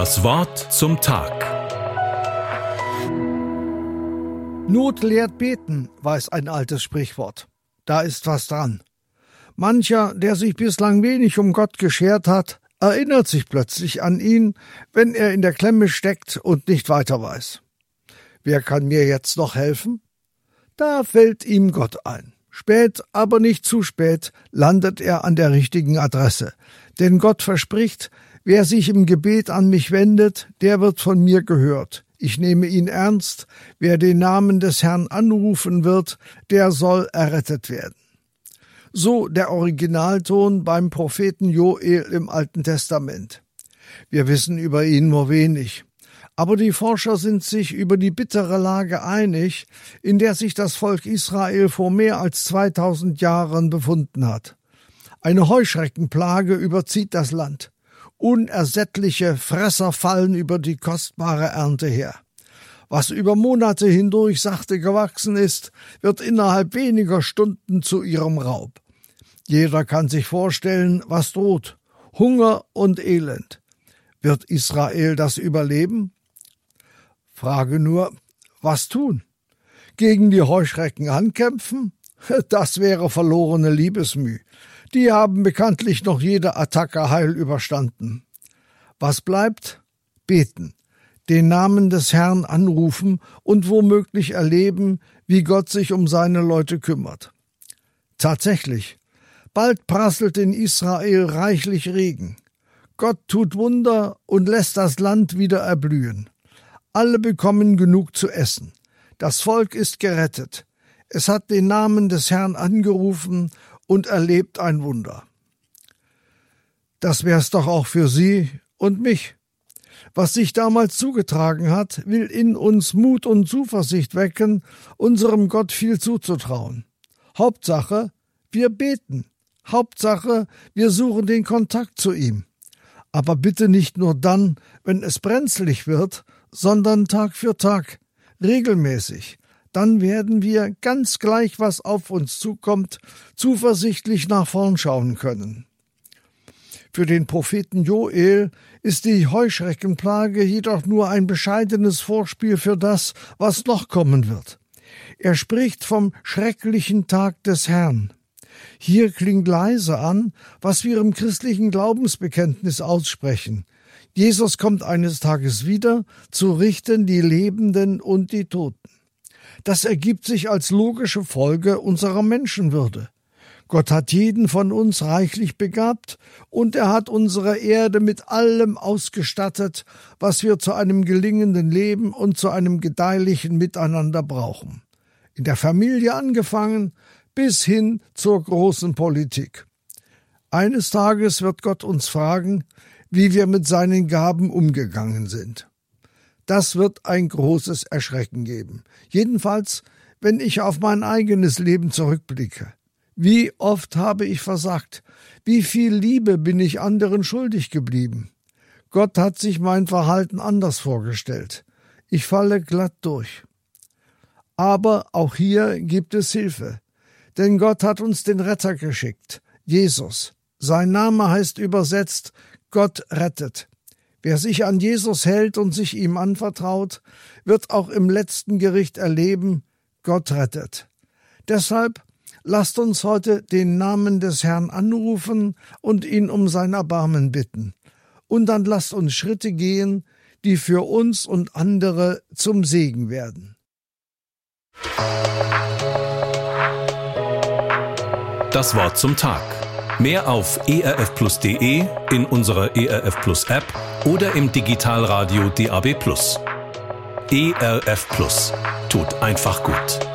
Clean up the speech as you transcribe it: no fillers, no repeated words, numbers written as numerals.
Das Wort zum Tag. Not lehrt beten, weiß ein altes Sprichwort. Da ist was dran. Mancher, der sich bislang wenig um Gott geschert hat, erinnert sich plötzlich an ihn, wenn er in der Klemme steckt und nicht weiter weiß. Wer kann mir jetzt noch helfen? Da fällt ihm Gott ein. Spät, aber nicht zu spät, landet er an der richtigen Adresse. Denn Gott verspricht, wer sich im Gebet an mich wendet, der wird von mir gehört. Ich nehme ihn ernst. Wer den Namen des Herrn anrufen wird, der soll errettet werden. So der Originalton beim Propheten Joel im Alten Testament. Wir wissen über ihn nur wenig. Aber die Forscher sind sich über die bittere Lage einig, in der sich das Volk Israel vor mehr als 2000 Jahren befunden hat. Eine Heuschreckenplage überzieht das Land. Unersättliche Fresser fallen über die kostbare Ernte her. Was über Monate hindurch sachte gewachsen ist, wird innerhalb weniger Stunden zu ihrem Raub. Jeder kann sich vorstellen, was droht. Hunger und Elend. Wird Israel das überleben? Frage nur, was tun? Gegen die Heuschrecken ankämpfen? Das wäre verlorene Liebesmüh. Die haben bekanntlich noch jede Attacke heil überstanden. Was bleibt? Beten, den Namen des Herrn anrufen und womöglich erleben, wie Gott sich um seine Leute kümmert. Tatsächlich, bald prasselt in Israel reichlich Regen. Gott tut Wunder und lässt das Land wieder erblühen. Alle bekommen genug zu essen. Das Volk ist gerettet. Es hat den Namen des Herrn angerufen und erlebt ein Wunder. Das wär's doch auch für Sie und mich. Was sich damals zugetragen hat, will in uns Mut und Zuversicht wecken, unserem Gott viel zuzutrauen. Hauptsache, wir beten. Hauptsache, wir suchen den Kontakt zu ihm. Aber bitte nicht nur dann, wenn es brenzlig wird, sondern Tag für Tag, regelmäßig. Dann werden wir, ganz gleich was auf uns zukommt, zuversichtlich nach vorn schauen können. Für den Propheten Joel ist die Heuschreckenplage jedoch nur ein bescheidenes Vorspiel für das, was noch kommen wird. Er spricht vom schrecklichen Tag des Herrn. Hier klingt leise an, was wir im christlichen Glaubensbekenntnis aussprechen. Jesus kommt eines Tages wieder, zu richten die Lebenden und die Toten. Das ergibt sich als logische Folge unserer Menschenwürde. Gott hat jeden von uns reichlich begabt und er hat unsere Erde mit allem ausgestattet, was wir zu einem gelingenden Leben und zu einem gedeihlichen Miteinander brauchen. In der Familie angefangen bis hin zur großen Politik. Eines Tages wird Gott uns fragen, wie wir mit seinen Gaben umgegangen sind. Das wird ein großes Erschrecken geben. Jedenfalls, wenn ich auf mein eigenes Leben zurückblicke. Wie oft habe ich versagt? Wie viel Liebe bin ich anderen schuldig geblieben? Gott hat sich mein Verhalten anders vorgestellt. Ich falle glatt durch. Aber auch hier gibt es Hilfe. Denn Gott hat uns den Retter geschickt, Jesus. Sein Name heißt übersetzt, Gott rettet. Wer sich an Jesus hält und sich ihm anvertraut, wird auch im letzten Gericht erleben, Gott rettet. Deshalb lasst uns heute den Namen des Herrn anrufen und ihn um sein Erbarmen bitten. Und dann lasst uns Schritte gehen, die für uns und andere zum Segen werden. Das Wort zum Tag. Mehr auf erfplus.de, in unserer ERF Plus App oder im Digitalradio DAB+. ERF Plus. Tut einfach gut.